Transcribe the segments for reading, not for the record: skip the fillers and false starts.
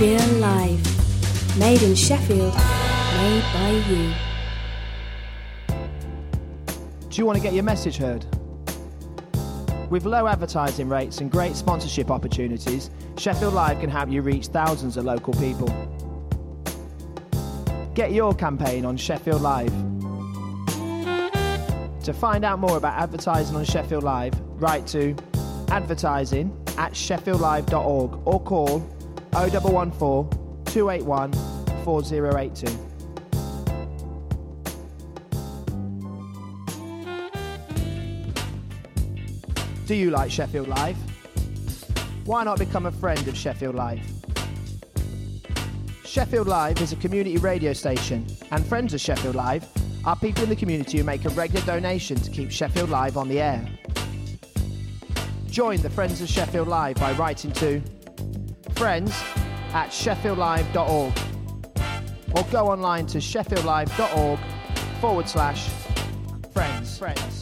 Feel Live. Made in Sheffield, made by you. Do you want to get your message heard? With low advertising rates and great sponsorship opportunities, Sheffield Live can help you reach thousands of local people. Get your campaign on Sheffield Live. To find out more about advertising on Sheffield Live, write to advertising@sheffieldlive.org or call 0114 281 4082. Do you like Sheffield Live? Why not become a friend of Sheffield Live? Sheffield Live is a community radio station, and friends of Sheffield Live are people in the community who make a regular donation to keep Sheffield Live on the air. Join the Friends of Sheffield Live by writing to friends@sheffieldlive.org or go online to sheffieldlive.org/friends.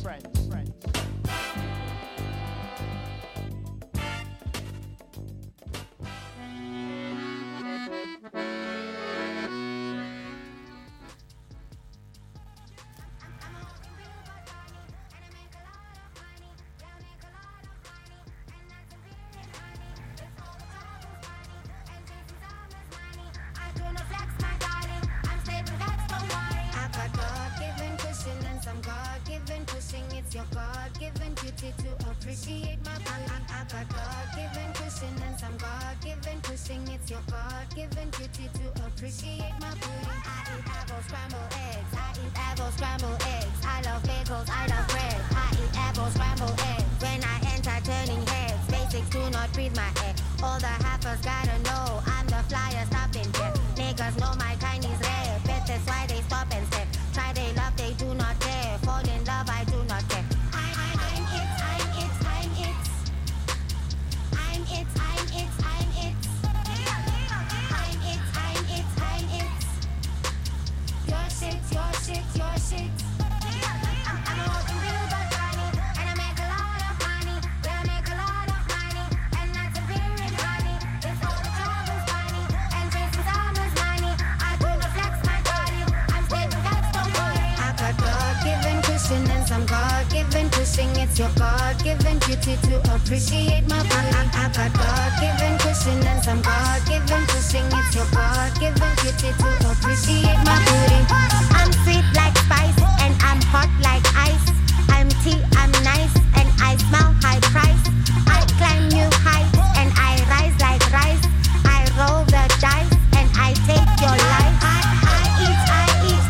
Appreciate my body. I got God-given cushion and some God-given pushing. It's your God-given duty to appreciate my booty. I'm sweet like spice and I'm hot like ice. I'm tea, I'm nice and I smell high price. I climb new heights and I rise like rice. I roll the dice and I take your life. I eat. I eat.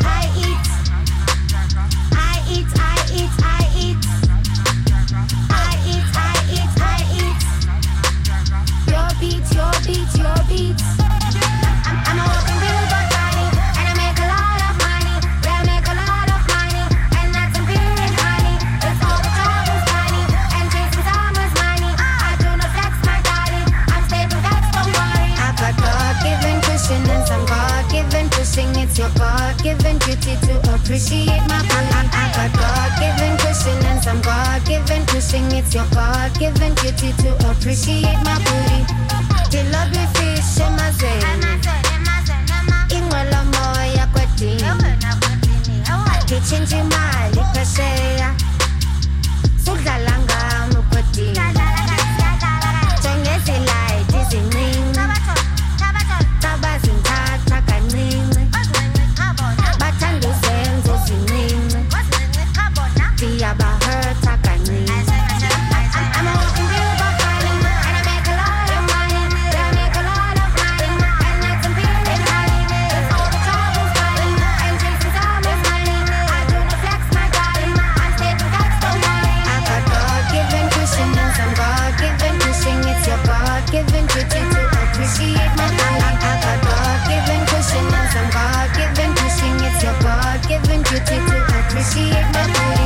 Your beats. I'm a walking billboard bunny, and I make a lot of money. Yeah, I make a lot of money, and that's some period honey. It's all the troubles funny, and chasing summer's money. I do not flex my body, I'm stable, that's don't worry. I got God-given cushion and some God-given pushing. It's your God-given duty to appreciate my booty. I got God-given cushion and some God-given pushing. It's your God-given duty to appreciate my booty. The lovely fish in my zone. Ingwela moya kwetini. Kichinji mali kasheya. Sudlala ngami kwetini. Jongezi light izincini. Tabazinthatha kancini. Bathanda izenzo zincini. Diyabahurta kancini. I'm a walking billboard bunny, and I make a lot of money. Yeah, I make a lot of money, and that's some period honey. It's all the troubles funny, and chasing summer's money. I do not flex my body, I'm stable, that's don't worry. I got God-given cushion and some God-given pushing. It's your God-given duty to appreciate my body. I got God-given cushion and some God-given pushing. It's your God-given duty to appreciate my body.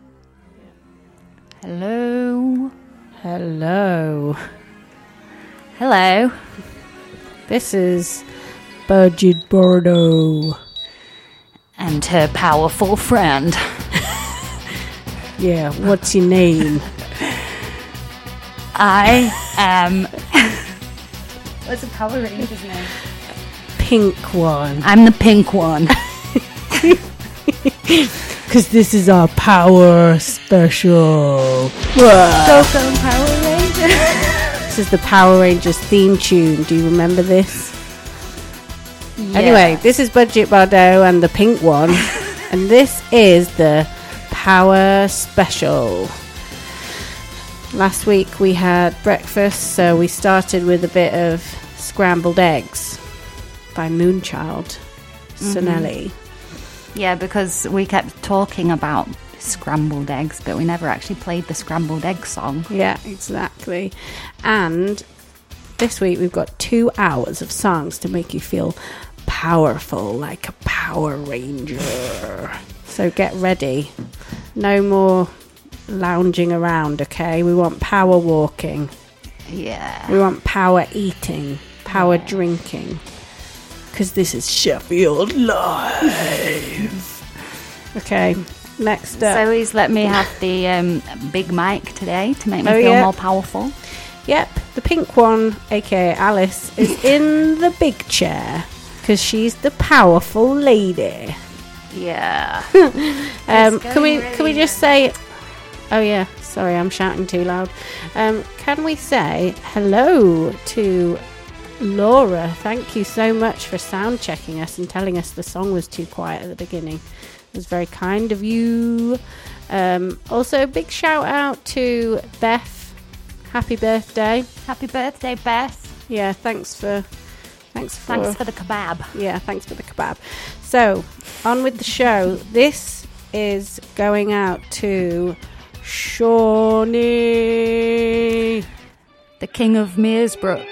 Hello. Hello. This is Bridget Bardot. And her powerful friend. Yeah, what's your name? I am... What's the Power Ranger's name? Pink one. I'm the pink one. Because this is our power special. Go Power Ranger. This is the Power Rangers theme tune. Do you remember this? Yeah. Anyway, this is Bridget Bardot and the pink one. And this is the Power Special. Last week we had breakfast, so we started with a bit of Scrambled Eggs by Moonchild Sonelli. Yeah, because we kept talking about scrambled eggs, but we never actually played the scrambled egg song. Yeah, exactly. And this week we've got 2 hours of songs to make you feel powerful like a Power Ranger. So get ready. No more lounging around, okay? We want power walking. Yeah. We want power eating, power drinking. Because this is Sheffield Live. Okay, next up. So he's let me have the big mic today to make me feel more powerful. Yep, the pink one, aka Alice, is in the big chair because she's the powerful lady. Yeah. Can we just say? Oh yeah, sorry, I'm shouting too loud. Can we say hello to Laura? Thank you so much for sound checking us and telling us the song was too quiet at the beginning. It was very kind of you. Also, big shout out to Beth. Happy birthday. Happy birthday, Beth. Yeah, thanks for the kebab. Yeah, thanks for the kebab. So, on with the show. This is going out to Shawnee, the king of Meersbrook.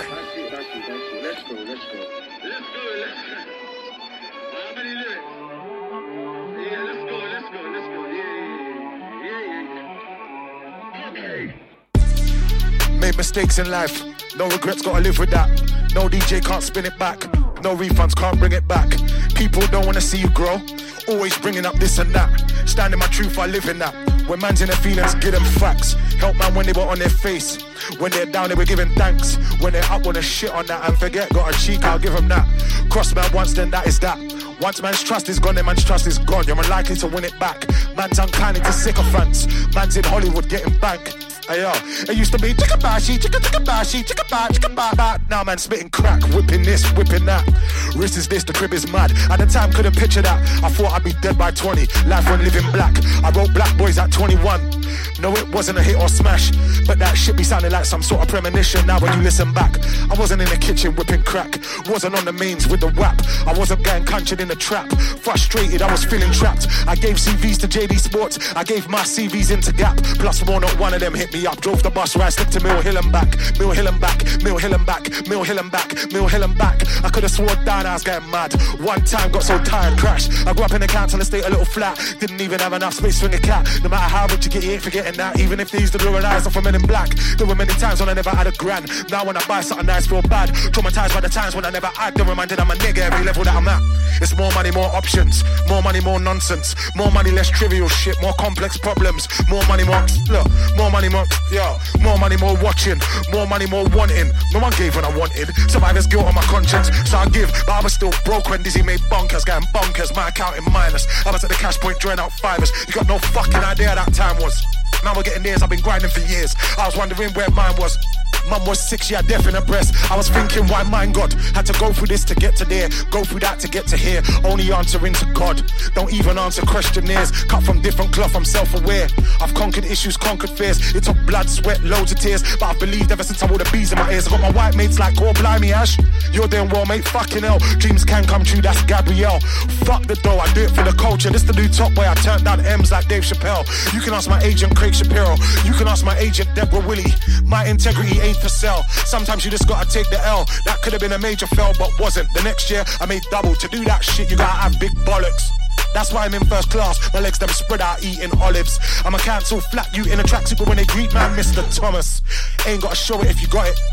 Made mistakes in life, no regrets, gotta live with that. No DJ can't spin it back, no refunds can't bring it back. People don't wanna see you grow, always bringing up this and that. Standing my truth, I live in that. When man's in their feelings, give them facts. Help man when they were on their face. When they're down, they were giving thanks. When they're up, wanna shit on that and forget, got a cheek, I'll give them that. Cross man once, then that is that. Once man's trust is gone, then man's trust is gone. You're unlikely to win it back. Man's unkind to sycophants. Man's in Hollywood getting bank. Ayo, it used to be chicka-bashi, chicka-chicka-bashi, chicka-ba. Now man spitting crack, whipping this, whipping that. Wrist is this, the crib is mad. At the time couldn't picture that. I thought I'd be dead by 20. Life when living black. I wrote Black Boys at 21. No, it wasn't a hit or smash, but that shit be sounding like some sort of premonition. Now when you listen back, I wasn't in the kitchen whipping crack. Wasn't on the mains with the whap. I wasn't getting conjured in the trap. Frustrated, I was feeling trapped. I gave CVs to JD Sports. I gave my CVs into Gap. Plus more, not one of them hit me up. Drove the bus where I slipped to Mill Hill and back. Mill Hill and back, Mill Hill and back, Mill Hill and back, Mill Hill and back. I could have sworn down I was getting mad. One time got so tired, crashed. I grew up in a council estate, a little flat. Didn't even have enough space for a cat. No matter how much you get, you ain't forgetting that. Even if they used to blur an eyes off for Men in Black. There were many times when I never had a grand. Now when I buy something nice, feel bad. Traumatized by the times when I never had. Then reminded I'm a nigga every level that I'm at. It's more money, more options. More money, more nonsense. More money, less trivial shit. More complex problems. More money, more look. More money, more yo. More money, more watching. More money, more wanting. No one gave when I wanted. Survivor's guilt on my conscience. So I give, but I was still broke when Dizzy made bonkers. Getting bonkers, my account in minus. I was at the cash point drawing out fivers. You got no fucking idea that time was. Now we're getting theirs, I've been grinding for years. I was wondering where mine was. Mum was 6, she had death in her breast. I was thinking why mine God had to go through this to get to there. Go through that to get to here. Only answering to God. Don't even answer questionnaires. Cut from different cloth, I'm self-aware. I've conquered issues, conquered fears. It took blood, sweat, loads of tears. But I've believed ever since I wore the bees in my ears. I got my white mates like, oh blimey Ash. You're doing well mate, fucking hell. Dreams can come true, that's Gabrielle. Fuck the dough, I do it for the culture. This the new top boy, I turned down M's like Dave Chappelle. You can ask my agent Craig Shapiro. You can ask my agent Deborah Willie. My integrity ain't for sale. Sometimes you just gotta take the L. That could have been a major fail, but wasn't. The next year I made double. To do that shit you gotta have big bollocks. That's why I'm in first class. My legs them spread out eating olives. I'ma cancel flat you in a tracksuit, but when they greet man Mr. Thomas, ain't gotta show it if you got it.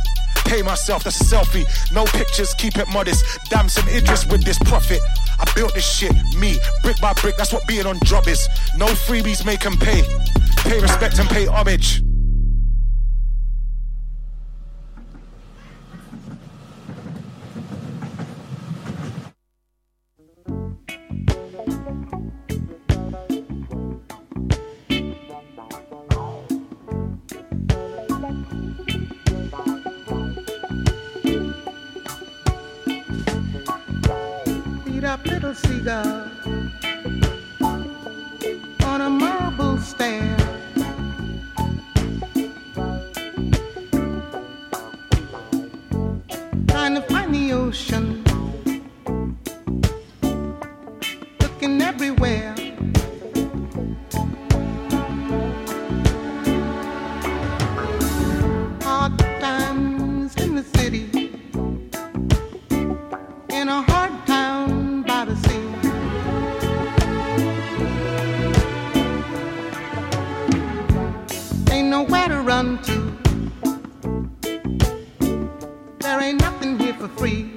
pay myself, that's a selfie. No pictures, keep it modest. Damn some Idris with this profit. I built this shit, me, brick by brick, that's what being on job is. No freebies, make 'em pay. Pay respect and pay homage. Up little seagull on a marble stair, trying to find the ocean, looking everywhere. Hard times in the city, in a hard town by the sea. Ain't nowhere to run to. There ain't nothing here for free.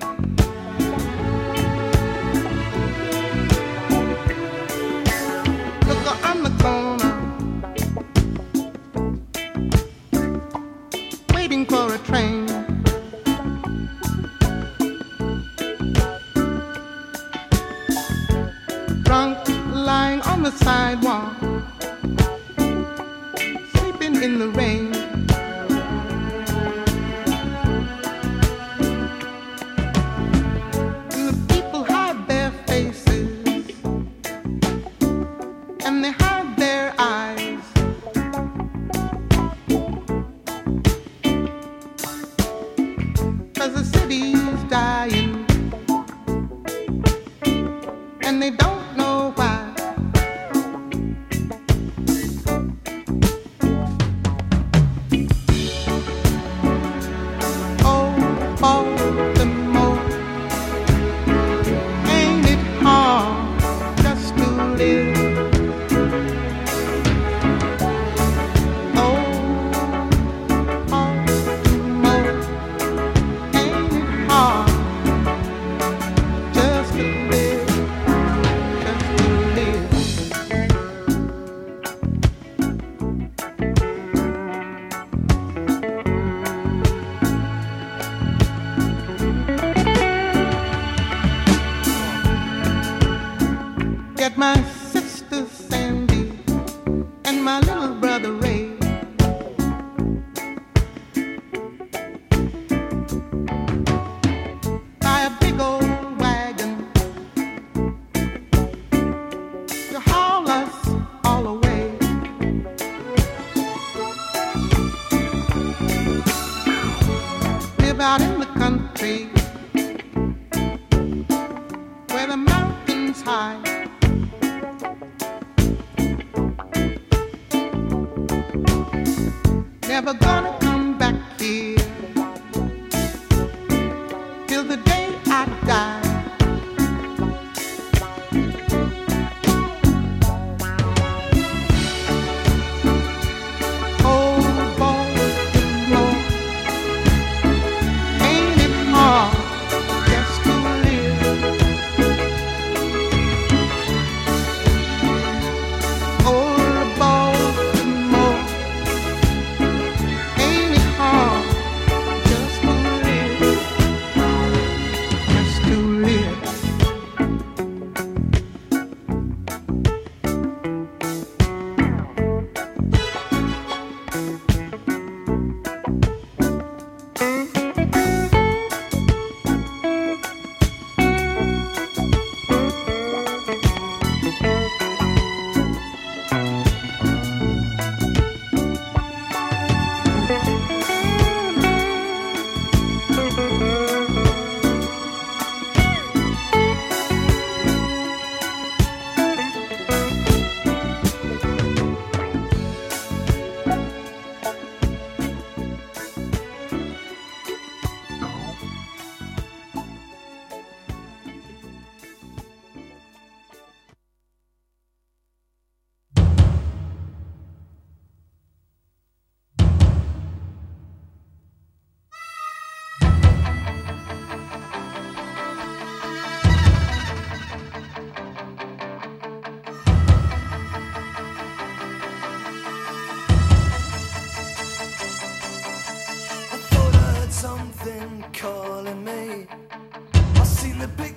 Look on the corner, waiting for a train. Drunk, lying on the sidewalk, sleeping in the rain.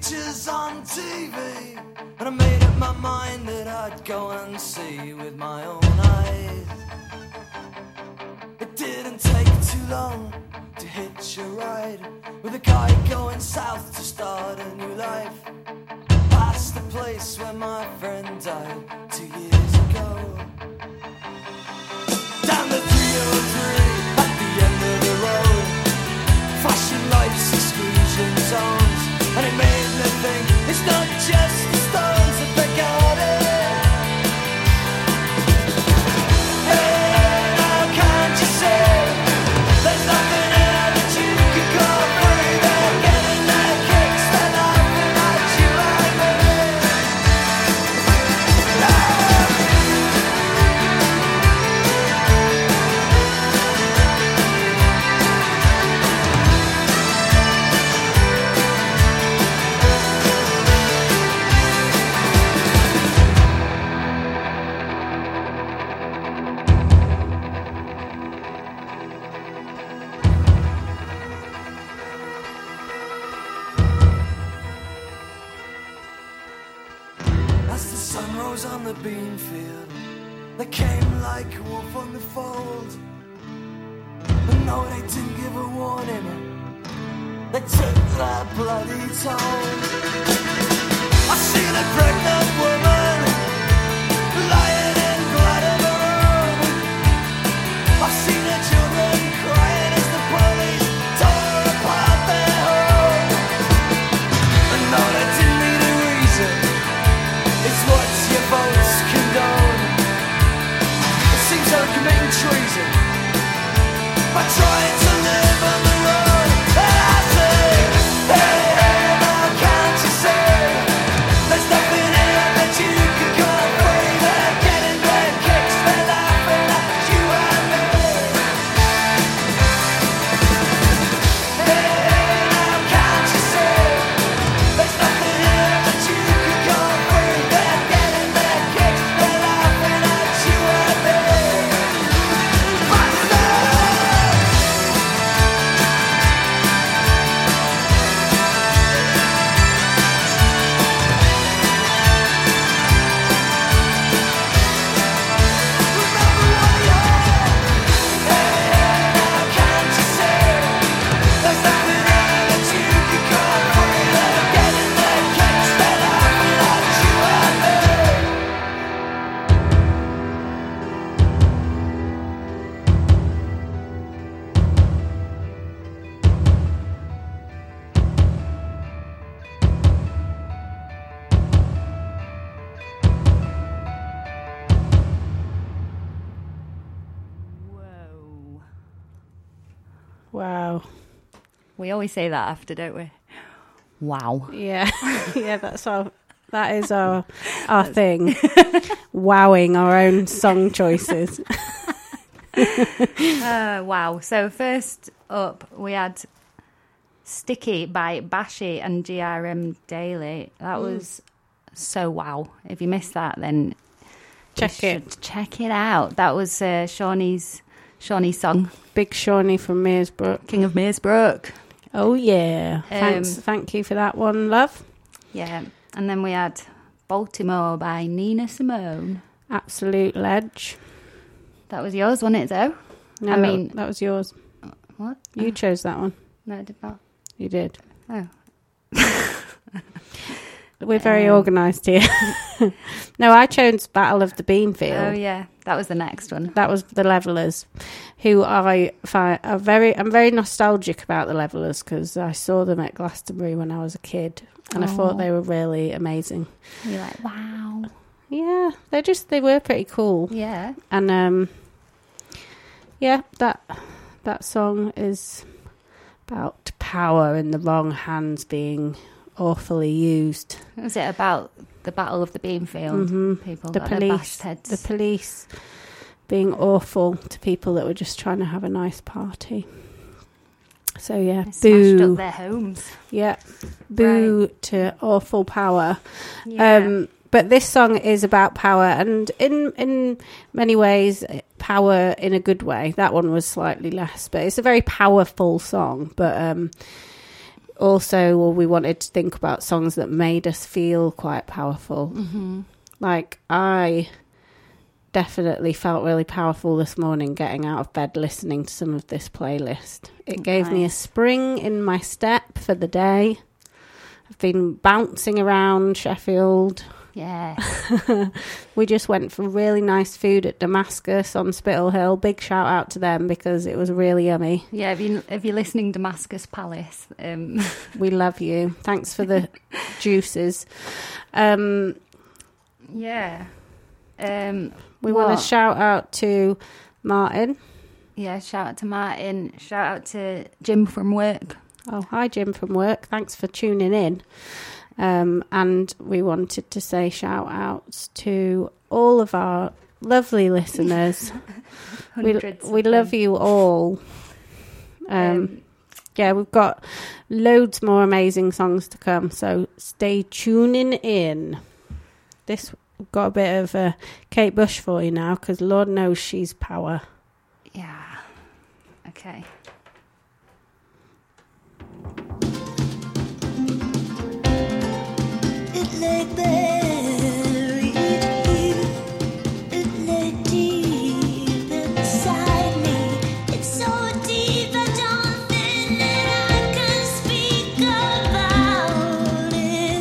pictures on TV, and I made up my mind that I'd go and see with my own eyes. It didn't take too long to hitch a ride with a guy going south to start a new life. Past the place where my friend died 2 years ago. Down the 303 at the end of the road, flashing lights, exclusion zones, and it made me think it's not just the stones that they got it. Hey, now can't you see there's nothing here that you could go free? They're getting their kicks, they're laughing at you and me. As the sun rose on the bean field, they came like a wolf on the fold. But no, they didn't give a warning. They took their bloody toll. I seen a pregnant woman lying in blood in the room. I've seen her children crying as the police tore apart their home. And no, they didn't need a reason. It's what your votes condone. It seems they're committing treason by trying to live on the road. And I say, hey, hey, now can't you see there's nothing here that you could call free? They're getting their kicks, they're laughing at you and me. Hey, hey, now can't you see there's nothing here that you could call free? They're getting their kicks, they're laughing at you and me. Whoa. Wow. We always say that after, don't we? Wow. Yeah. Yeah, that is our thing. Wowing our own song choices. Wow. So first up, we had Sticky by Bashi and GRM Daily. That was so wow. If you missed that, then Check you it. should check it out. That was Shawnee's song, Big Shawnee from Meersbrook. King of Meersbrook. Oh, yeah. Thank you for that one, love. Yeah. And then we had Baltimore by Nina Simone. Absolute ledge. That was yours, wasn't it, though? No, I mean- that was yours. What? You chose that one. No, I did not. You did. Oh. We're very organised here. No, I chose Battle of the Beanfield. Oh, yeah. That was the next one. That was the Levellers, who I find are I'm very nostalgic about the Levellers because I saw them at Glastonbury when I was a kid, and I thought they were really amazing. You're like, wow. Yeah, they were pretty cool. Yeah. And yeah, that song is about power in the wrong hands being awfully used. Was it about the Battle of the Beanfield? Mm-hmm. People The got their police, bashed heads. the police being awful to people that were just trying to have a nice party. So yeah, They smashed boo. up their homes. Yeah, boo to awful power. Yeah. But this song is about power, and in many ways, power in a good way. That one was slightly less, but it's a very powerful song. But also, well, we wanted to think about songs that made us feel quite powerful. Mm-hmm. Like, I definitely felt really powerful this morning getting out of bed listening to some of this playlist. It gave me a spring in my step for the day. I've been bouncing around Sheffield. Yeah. We just went for really nice food at Damascus on Spittle Hill. Big shout out to them because it was really yummy. Yeah, if you're listening, Damascus Palace, we love you. Thanks for the juices. yeah. We want to shout out to Martin. Yeah, shout out to Martin. Shout out to Jim from work. Oh, hi Jim from work. Thanks for tuning in. And we wanted to say shout outs to all of our lovely listeners. we love you all. Yeah, we've got loads more amazing songs to come, so stay tuning in. We've got a bit of Kate Bush for you now, because Lord knows she's power. Yeah. Okay. It lay buried here. It lay deep inside me. It's so deep I don't think that I can speak about it.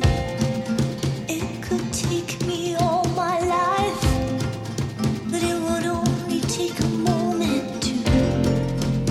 It could take me all my life, but it would only take a moment to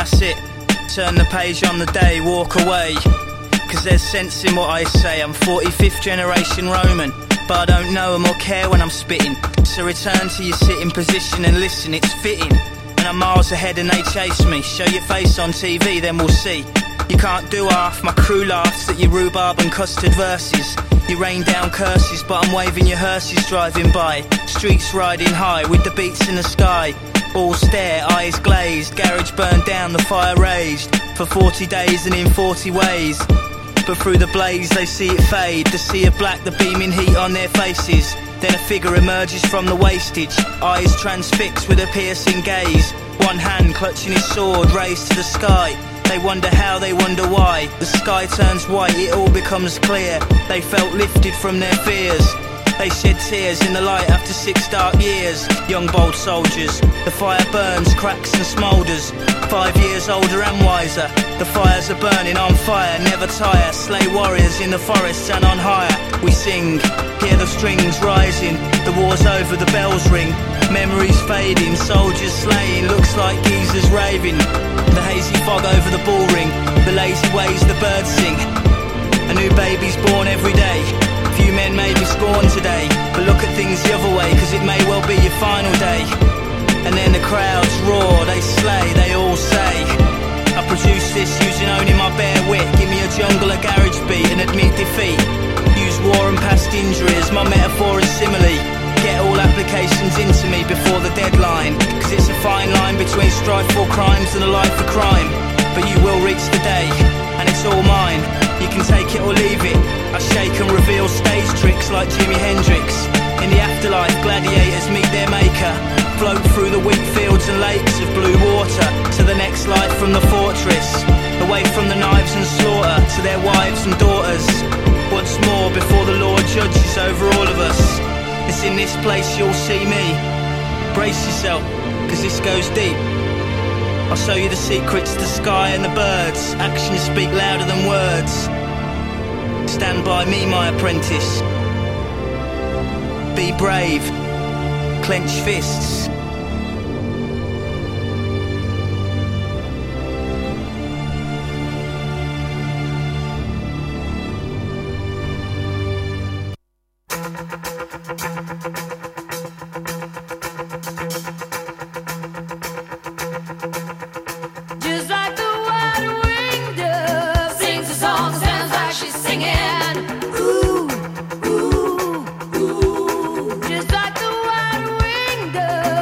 that's it. Turn the page on the day, walk away. Cause there's sense in what I say. I'm 45th generation Roman, but I don't know them or care when I'm spitting. So return to your sitting position and listen, it's fitting. And I'm miles ahead and they chase me. Show your face on TV, then we'll see. You can't do half, my crew laughs at your rhubarb and custard verses. You rain down curses, but I'm waving your hearses driving by. Streets riding high with the beats in the sky. All stare, eyes glazed, garage burned down, the fire raged. For 40 days and in 40 ways. But through the blaze they see it fade. The sea of black, the beaming heat on their faces. Then a figure emerges from the wastage, eyes transfixed with a piercing gaze. One hand clutching his sword raised to the sky. They wonder how, they wonder why. The sky turns white, it all becomes clear. They felt lifted from their fears. They shed tears in the light after 6 dark years. Young bold soldiers, the fire burns, cracks and smoulders. 5 years older and wiser, the fires are burning on fire, never tire. Slay warriors in the forests and on higher. We sing, hear the strings rising. The war's over, the bells ring. Memories fading, soldiers slain, looks like geezers raving. The hazy fog over the bull ring, the lazy ways the birds sing. A new baby's born every day. Few men may be scorned today, but look at things the other way, cause it may well be your final day. And then the crowds roar, they slay, they all say, I produce this using only my bare wit. Give me a jungle, a garage beat and admit defeat. Use war and past injuries, my metaphor and simile. Get all applications into me before the deadline, cause it's a fine line between strife for crimes and a life for crime. But you will reach the day, and it's all mine. You can take it or leave it. I shake and reveal stage tricks like Jimi Hendrix. In the afterlife, gladiators meet their maker. Float through the wheat fields and lakes of blue water to the next life from the fortress. Away from the knives and slaughter to their wives and daughters. Once more before the Lord judges over all of us. It's in this place you'll see me. Brace yourself, cause this goes deep. I'll show you the secrets, the sky and the birds. Actions speak louder than words. Stand by me, my apprentice. Be brave. Clench fists. Just like the white-winged dove sings a song, sounds like she's singing. Ooh, ooh, ooh. Just like the white-winged dove.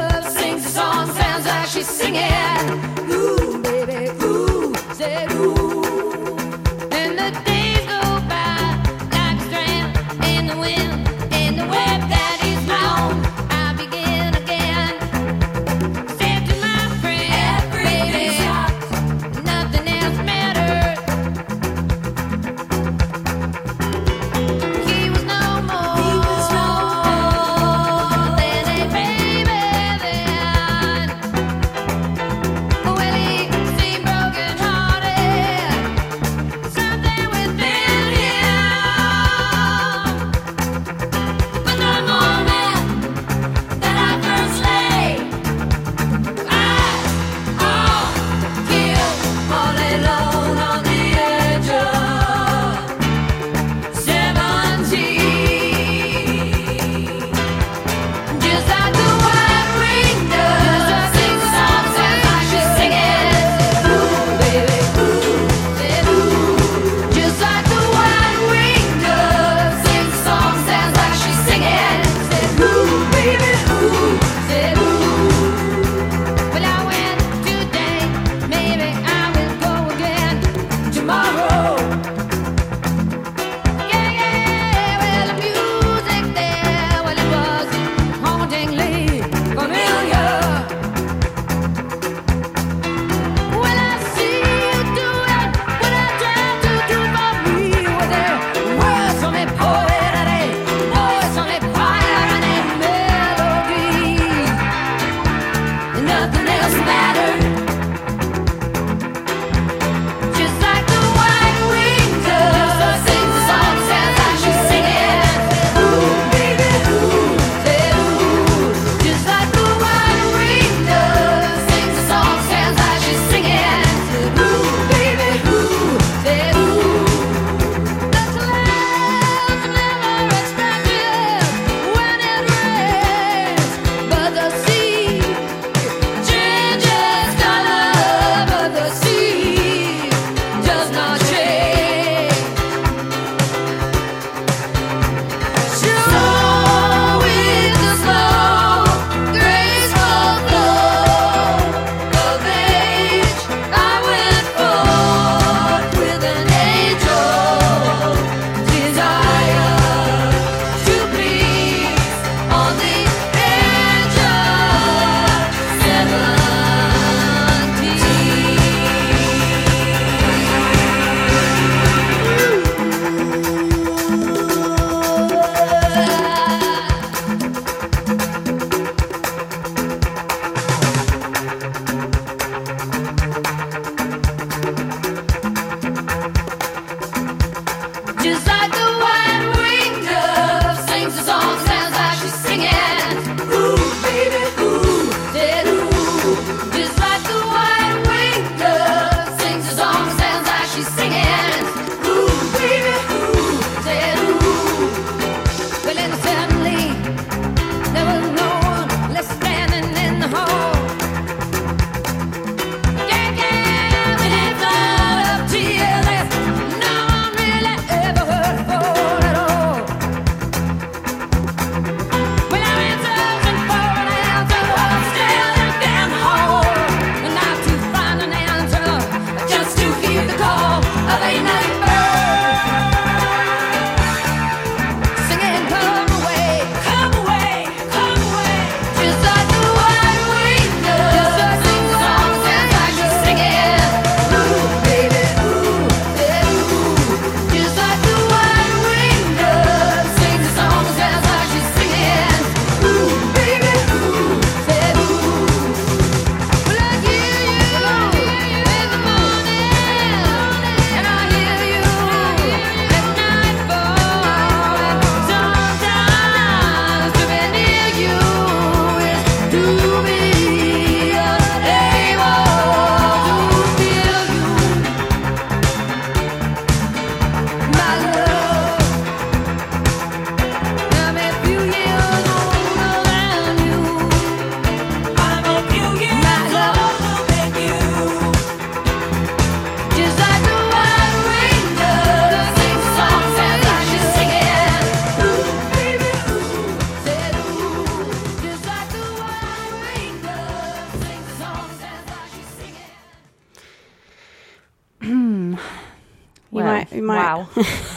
We might. Wow.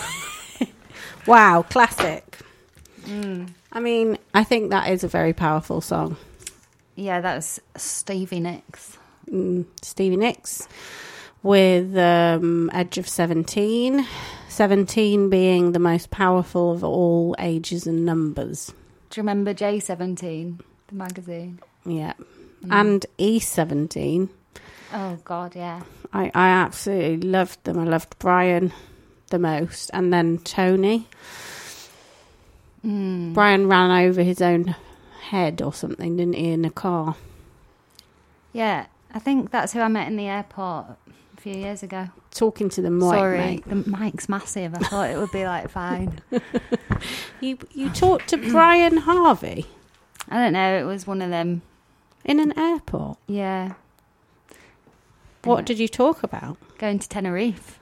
Wow, classic. I mean, I think that is a very powerful song. Yeah, that was Stevie Nicks. Stevie Nicks with Edge of 17. 17 being the most powerful of all ages and numbers. Do you remember J17, the magazine? Yeah. And E17. Oh, God, yeah. I absolutely loved them. I loved Brian the most. And then Tony. Brian ran over his own head or something, didn't he, in a car? Yeah, I think that's who I met in the airport a few years ago. Talking to the mic, Sorry, mate. the mic's massive. I thought it would be like fine. You talked to Brian Harvey? I don't know, it was one of them. In an airport? Yeah. What did you talk about? Going to Tenerife.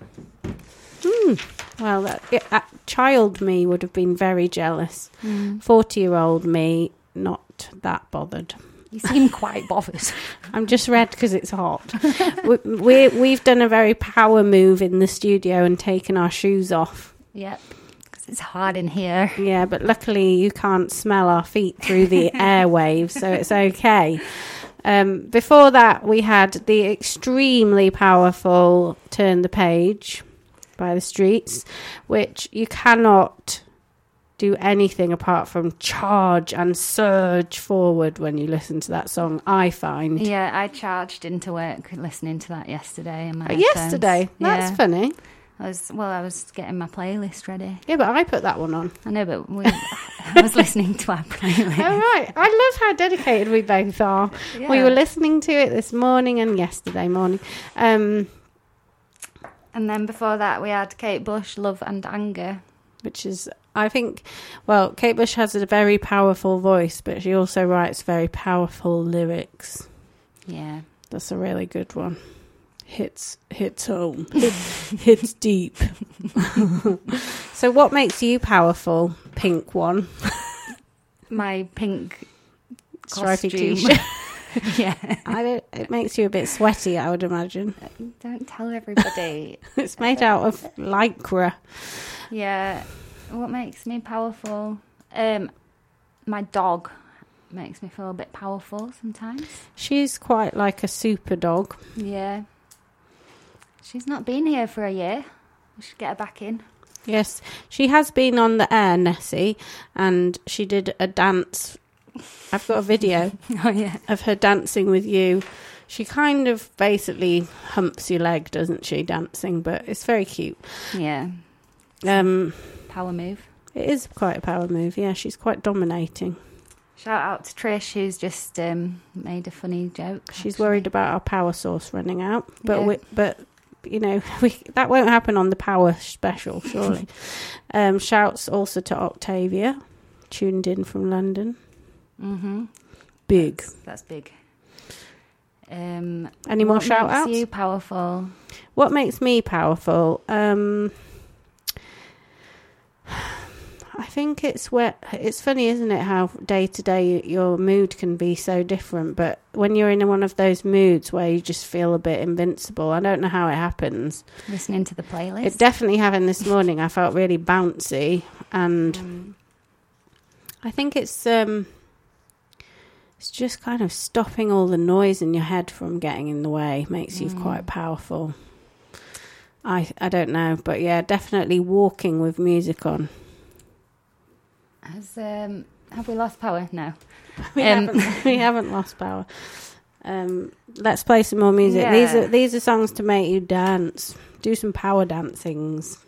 Well, child me would have been very jealous. 40-year-old me, not that bothered. You seem quite bothered. I'm just red because it's hot. We've done a very power move in the studio and taken our shoes off. Yep, because it's hard in here. Yeah, but luckily you can't smell our feet through the airwaves, so it's okay. Before that, we had the extremely powerful Turn the Page by The Streets, which you cannot do anything apart from charge and surge forward when you listen to that song, I find. Yeah, I charged into work listening to that yesterday. In my Yesterday? headphones. That's funny. I was getting my playlist ready. Yeah, but I put that one on. I know, but I was listening to our playlist. Oh, right. I love how dedicated we both are. Yeah. We were listening to it this morning and yesterday morning. And then before that, we had Kate Bush, Love and Anger. Which is, I think, well, Kate Bush has a very powerful voice, but she also writes very powerful lyrics. Yeah. That's a really good one. Hits home. Hits deep. So what makes you powerful, pink one? My pink stripy costume. t-shirt. Yeah. It makes you a bit sweaty, I would imagine. Don't tell everybody. It's made out of lycra. Yeah. What makes me powerful? My dog makes me feel a bit powerful sometimes. She's quite like a super dog. Yeah. She's not been here for a year. We should get her back in. Yes, she has been on the air, Nessie, and she did a dance. I've got a video of her dancing with you. She kind of basically humps your leg, doesn't she, dancing? But it's very cute. Yeah. Power move. It is quite a power move, yeah. She's quite dominating. Shout out to Trish, who's just made a funny joke. She's worried about our power source running out. But Yeah. but you know, that won't happen on the power special, surely. Shouts also to Octavia, tuned in from London. Mm-hmm. Big. That's big. Any more shout outs? What makes you powerful? What makes me powerful? I think it's funny, isn't it, how day to day your mood can be so different, but when you're in one of those moods where you just feel a bit invincible, I don't know how it happens. Listening to the playlist? It definitely happened this morning. I felt really bouncy, and I think it's just kind of stopping all the noise in your head from getting in the way, makes you quite powerful. I don't know, but yeah, definitely walking with music on. Have we lost power? No. We haven't lost power. Let's play some more music. Yeah. These are songs to make you dance. Do some power dancings.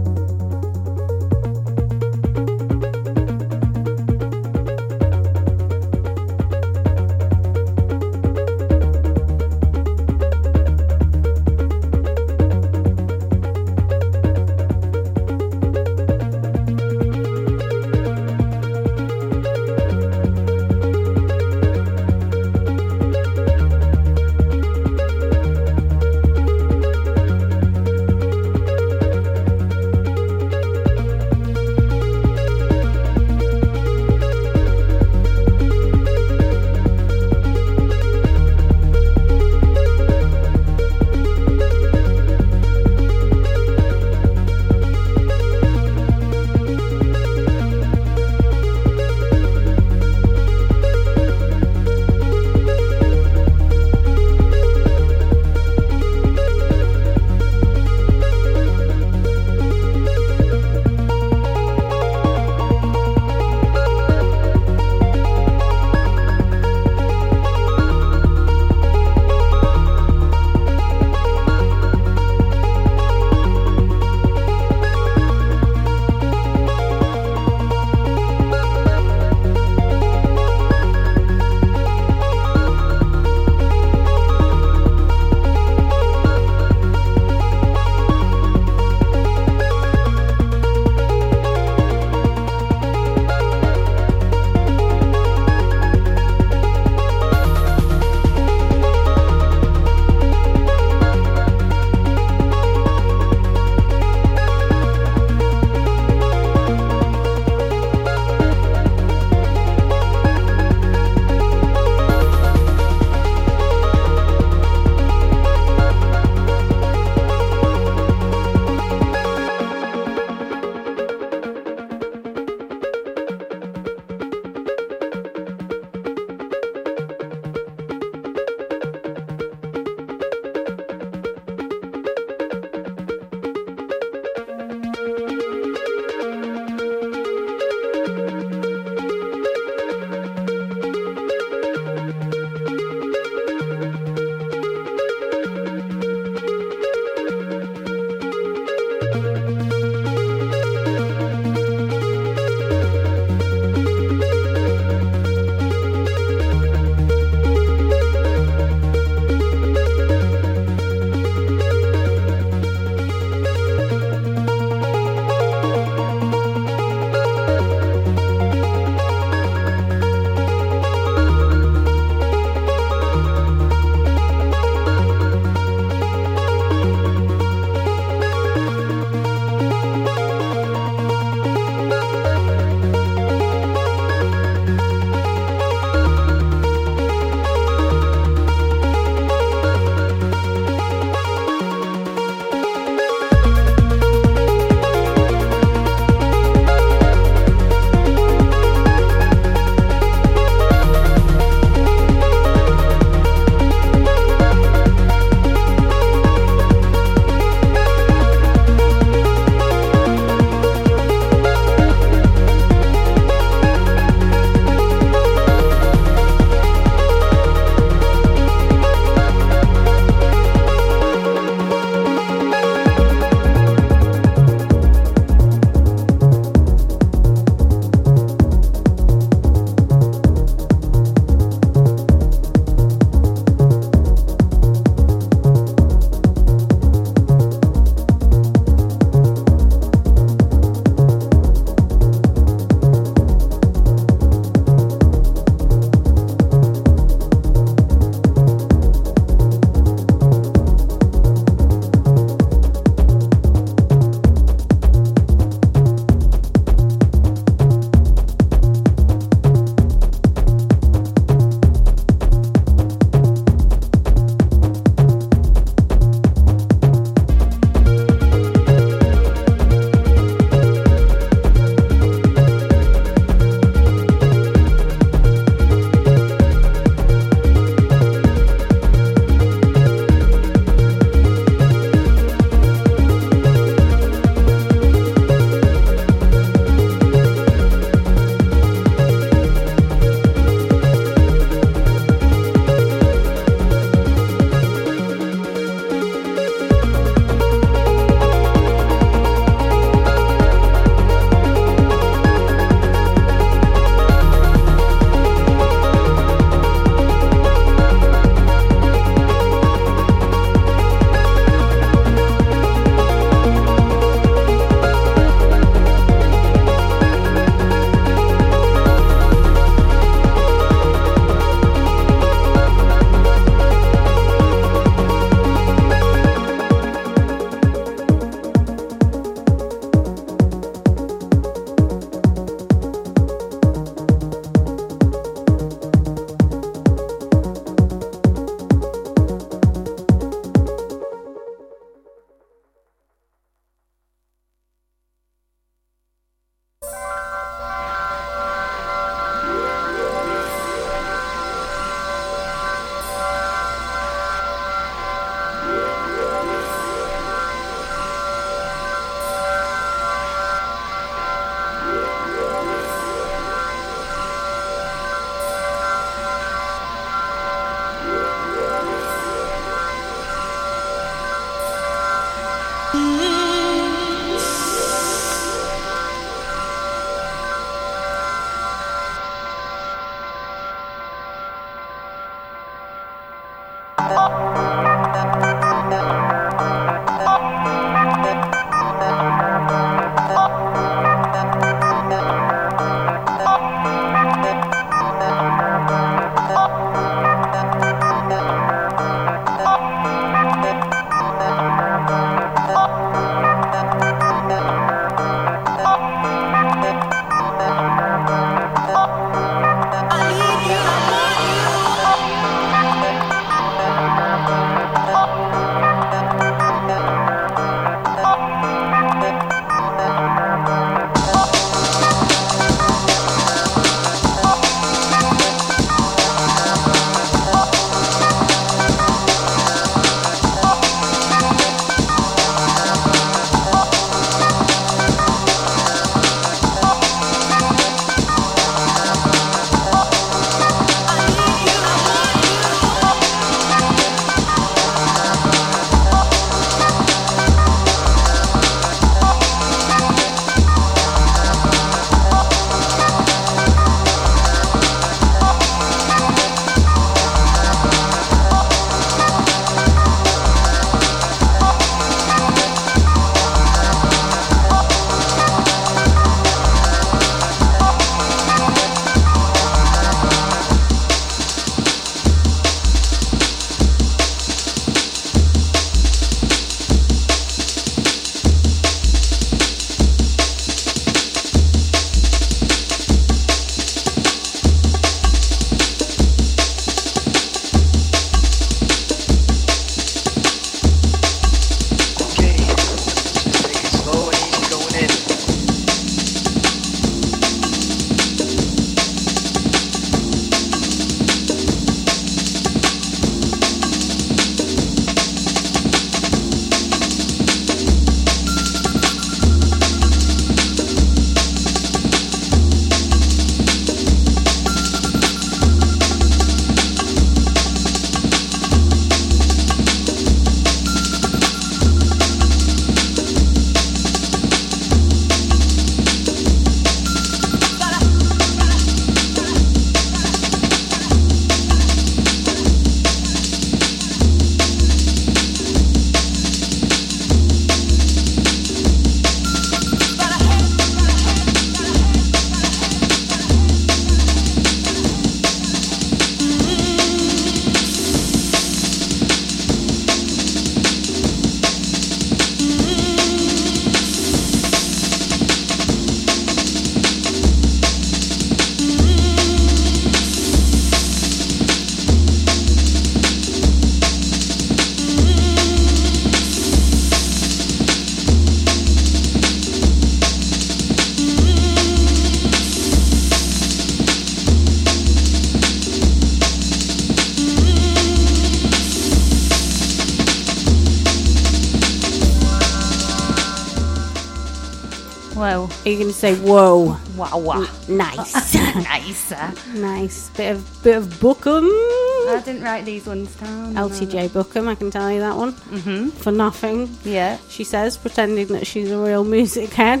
Whoa. Are you going to say whoa? Wow, wow. Nice. Nice. Nice. Bit of Bookham. I didn't write these ones down. LTJ Bookham, I can tell you that one. Mm-hmm. For nothing. Yeah. She says, pretending that she's a real music head.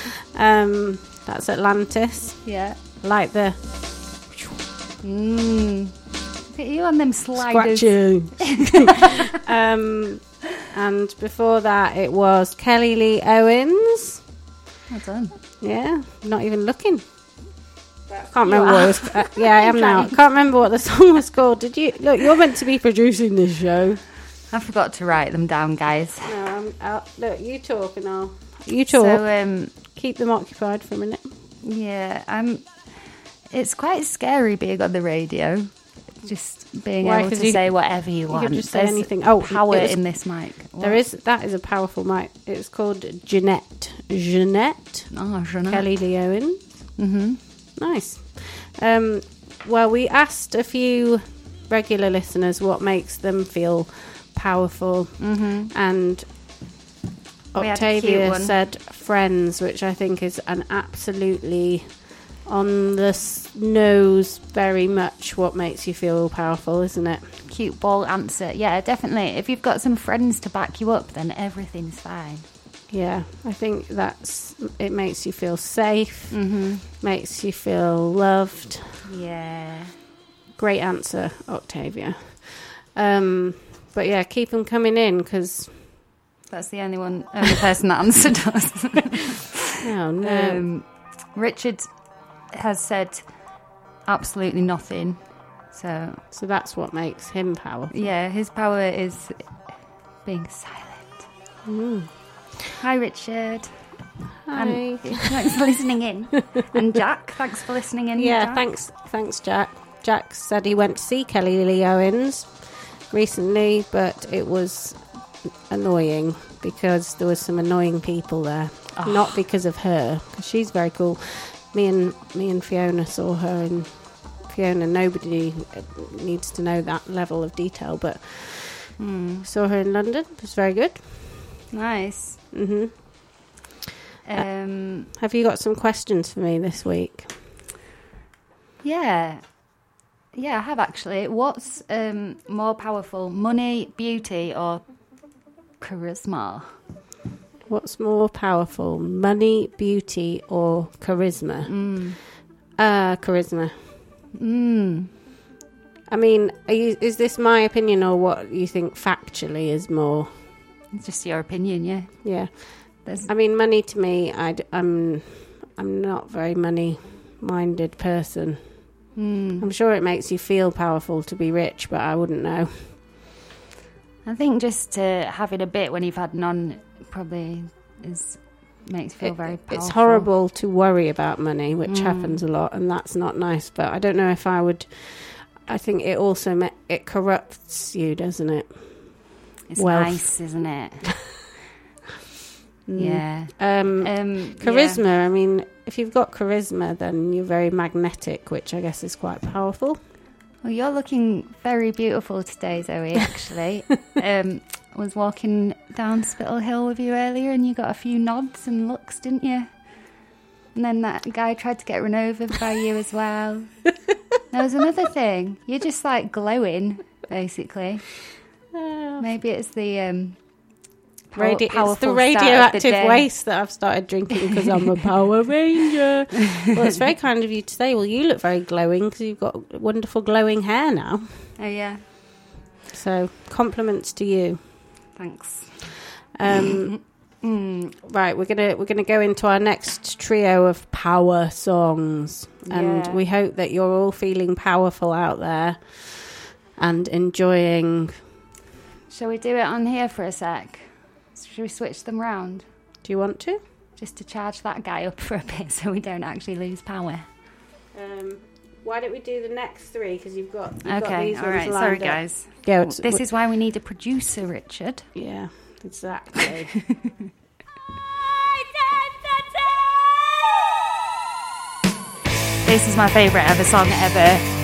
That's Atlantis. Yeah. Like the... Look at you on them sliders. Scratchy. And before that, it was Kelly Lee Owens. Well done. Yeah, not even looking. Can't remember what it was. Yeah, I am now. Can't remember what the song was called. Did you? Look, you're meant to be producing this show. I forgot to write them down, guys. No, look, you talk and I'll... You talk. So, keep them occupied for a minute. Yeah, it's quite scary being on the radio. Just being Why? able 'Cause to you- say whatever you want. You can just say There's anything. Oh, power it was- in this mic. That is a powerful mic. It was called Jeanette. Oh, Jeanette. Kelly Lee Owens. Mm-hmm. Nice. Well, we asked a few regular listeners what makes them feel powerful, and We had a cute Octavia one. said Friends, which I think is an absolutely on the nose, very much what makes you feel powerful, isn't it? Cute ball answer. Yeah, definitely. If you've got some friends to back you up, then everything's fine. Yeah, I think it makes you feel safe, makes you feel loved. Yeah. Great answer, Octavia. But yeah, keep them coming in because That's the only person that answered us. oh no, Richard has said absolutely nothing. So that's what makes him powerful. yeah, his power is being silent. Hi, Richard. Hi. And thanks for listening in. And Jack, thanks for listening in. Yeah, Jack. thanks, Jack. Jack said he went to see Kelly Lee Owens recently, but it was annoying because there was some annoying people there. Not because of her, because she's very cool. Me and Fiona saw her, and Fiona, nobody needs to know that level of detail, but saw her in London. It was very good. Nice. Have you got some questions for me this week? Yeah, I have actually. What's more powerful, money, beauty, or charisma? What's more powerful, money, beauty, or charisma? Charisma. I mean, is this my opinion or what you think factually is more? It's just your opinion, yeah. Yeah. I mean, money to me, I'm not a very money-minded person. I'm sure it makes you feel powerful to be rich, but I wouldn't know. I think just having a bit when you've had none probably makes you feel very powerful. It's horrible to worry about money, which happens a lot, and that's not nice. But I don't know if I would. I think it also it corrupts you, doesn't it? It's nice, isn't it? Yeah. Charisma. Yeah. I mean, if you've got charisma, then you're very magnetic, which I guess is quite powerful. Well, you're looking very beautiful today, Zoe, actually. I was walking down Spittle Hill with you earlier and you got a few nods and looks, didn't you? And then that guy tried to get run over by you as well. There was another thing. You're just like glowing, basically. Maybe it's the it's the radioactive waste that I've started drinking because I'm a Power Ranger. Well, it's very kind of you to say. Well, you look very glowing because you've got wonderful glowing hair now. Oh yeah. So compliments to you. Thanks. Right, we're gonna go into our next trio of power songs, and we hope that you're all feeling powerful out there and enjoying. Shall we do it on here for a sec? Should we switch them round? Do you want to? Just to charge that guy up for a bit so we don't actually lose power. Why don't we do the next three? Because you've got these all right. ones Sorry, lined guys. up. This is why we need a producer, Richard. Yeah, exactly. This is my favourite ever song ever.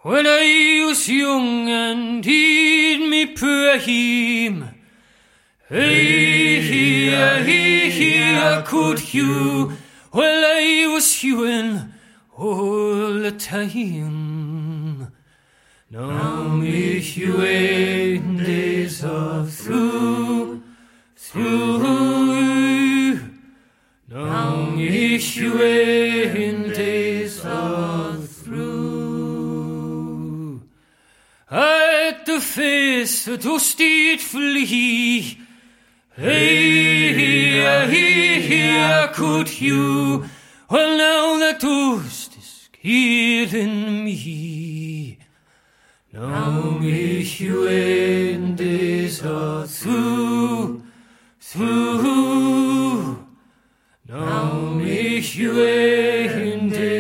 When I was young and he'd me poor him, here could you, while I was hewing all the time. Now me hewing days are through. Now me hewing days are through. At the face the dusty flee, here could you, well now the dust is killing me. Now me hewing days are through.